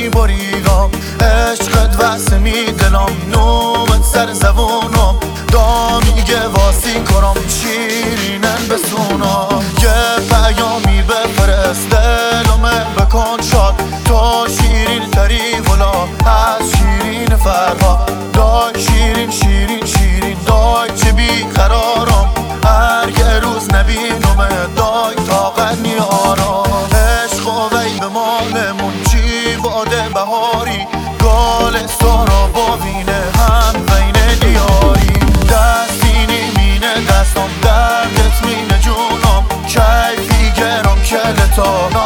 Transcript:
میبریگم عشقت واسه می دلم نومت سر زبونم دا میگه واسی کرم شیرینن بسونم یه پیامی بفرست دلمه بکن شاد تو شیرین تری ولا از شیرین فرها دای شیرین شیرین شیرین دای چه بیقرارم هر یه روز نبینم دای طاقت نیارم عشق و وی به مالمون چی باده بهاری گال سارا باوینه هم بین دیاری دستینی مینه دستم دردت مینه جونم کیفی گرم کلتا